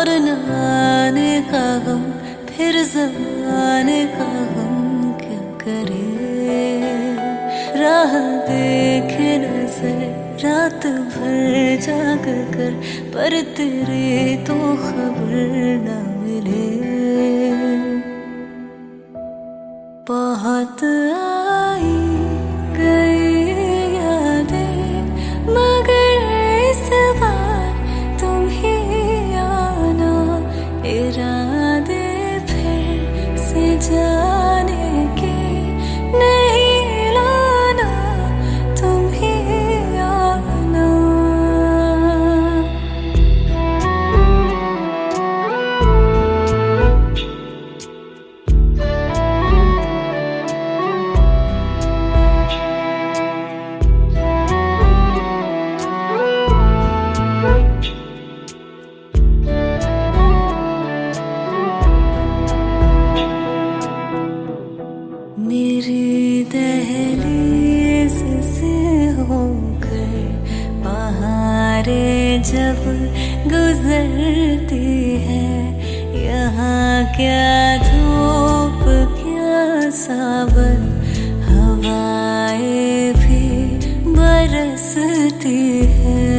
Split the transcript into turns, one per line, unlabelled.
और न आने का गम, फिर ज़माने का गम क्या करे। राह देखे नजर रात भर जाग कर, पर तेरे तो खबर न मिले। बहुत आई गई यादें, मगर इस बार तुम ही आना। इरादे फिर से जाने के नहीं लाना, तुम ही आना। मेरी दहलीज से होकर बहारें जब गुजरती है, यहाँ क्या धूप क्या सावन, हवाएं भी बरसती है।